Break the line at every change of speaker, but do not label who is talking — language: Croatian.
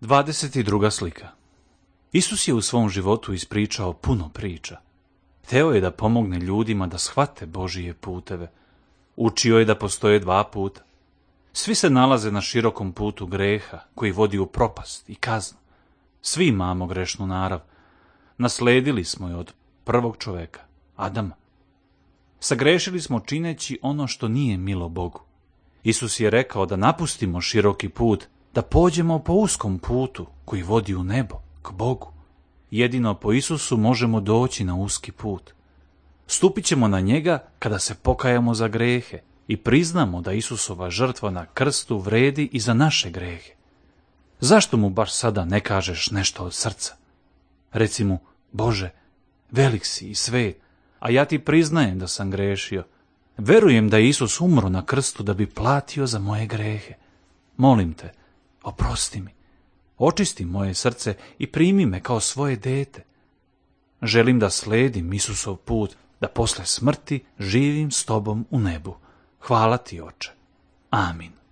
22. slika. Isus je u svom životu ispričao puno priča. Hteo je da pomogne ljudima da shvate Božije puteve. Učio je da postoje dva puta. Svi se nalaze na širokom putu greha koji vodi u propast i kaznu. Svi imamo grešnu narav. Nasledili smo je od prvog čoveka, Adama. Sagrešili smo čineći ono što nije milo Bogu. Isus je rekao da napustimo široki put, da pođemo po uskom putu koji vodi u nebo, k Bogu. Jedino po Isusu možemo doći na uski put. Stupit ćemo na njega kada se pokajamo za grehe i priznamo da Isusova žrtva na krstu vredi i za naše grehe. Zašto mu baš sada ne kažeš nešto od srca? Reci mu: Bože, velik si i svet, a ja ti priznajem da sam grešio. Verujem da je Isus umro na krstu da bi platio za moje grehe. Molim te, oprosti mi. Očisti moje srce i primi me kao svoje dete. Želim da sledim Isusov put, da posle smrti živim s tobom u nebu. Hvala ti, Oče. Amin.